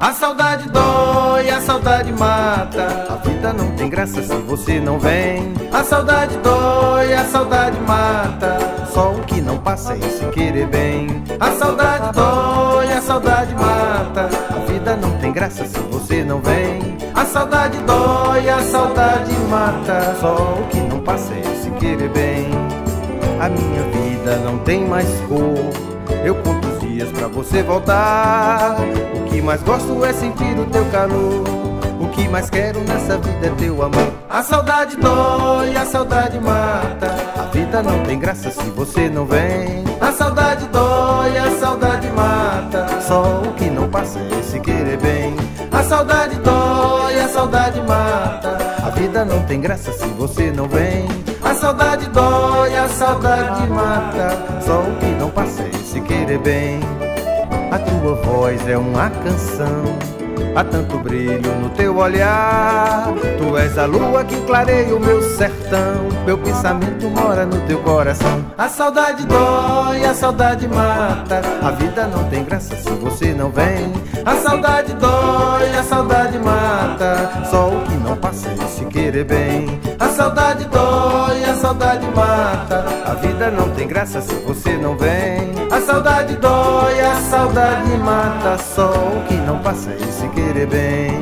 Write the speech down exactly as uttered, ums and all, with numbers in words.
A saudade dói, a saudade mata. A vida não tem graça se você não vem. A saudade dói, a saudade mata. Só o que não passa é se querer bem. A saudade dói, a saudade mata. A vida não tem graça se você não vem. A saudade dói, a saudade mata. Só o que não passa é se querer bem. A minha vida não tem mais cor. Eu conto os dias pra você voltar. O que mais gosto é sentir o teu calor. O que mais quero nessa vida é teu amor. A saudade dói, a saudade mata. A vida não tem graça se você não vem. A saudade dói, a saudade mata. Só o que não passa é se querer bem. A saudade dói, a saudade mata. A vida não tem graça se você não vem. A saudade dói, a saudade mata. Só o que não passa é se querer bem. A tua voz é uma canção. Há tanto brilho no teu olhar. Tu és a lua que clareia o meu sertão. Meu pensamento mora no teu coração. A saudade dói, a saudade mata. A vida não tem graça se você não vem. A saudade dói, a saudade mata. Só o que não passa é se querer bem. A saudade dói, a saudade mata. A vida não tem graça se você não vem. A saudade dói, a saudade mata. Só o que não passa é se querer bem.